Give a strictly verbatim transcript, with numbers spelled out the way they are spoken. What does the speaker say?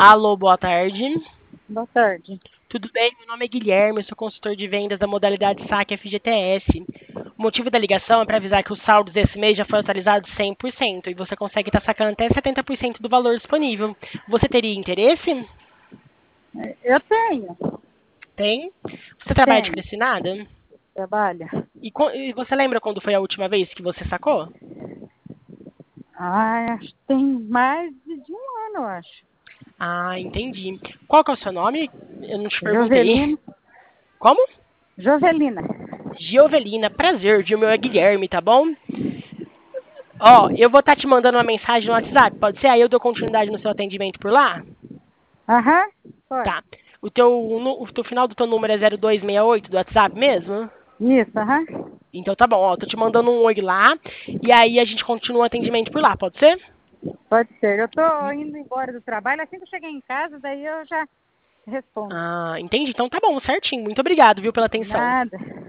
Alô, boa tarde. Boa tarde. Tudo bem? Meu nome é Guilherme, eu sou consultor de vendas da modalidade saque F G T S. O motivo da ligação é para avisar que os saldos desse mês já foram atualizados cem por cento e você consegue estar sacando até setenta por cento do valor disponível. Você teria interesse? Eu tenho, Tem. Você trabalha de tenho. precinada? Trabalha. E, co- e você lembra quando foi a última vez que você sacou? Ah, acho que tem mais de um ano, eu acho. Ah, entendi. Qual que é o seu nome? Eu não te perguntei. Jovelina. Como? Jovelina. Giovelina, prazer, viu? Meu é Guilherme, tá bom? Ó, eu vou estar te mandando uma mensagem no WhatsApp, pode ser? Aí eu dou continuidade no seu atendimento por lá? Aham, pode. Tá. O teu, nu- o teu final do teu número é zero dois seis oito do WhatsApp mesmo? Isso, aham. Então tá bom, ó, tô te mandando um oi lá e aí a gente continua o atendimento por lá, pode ser? Pode ser. Eu tô indo embora do trabalho. Assim que eu cheguei em casa, daí eu já respondo. Ah, entendi. Então tá bom, certinho. Muito obrigado, viu, pela atenção. Nada.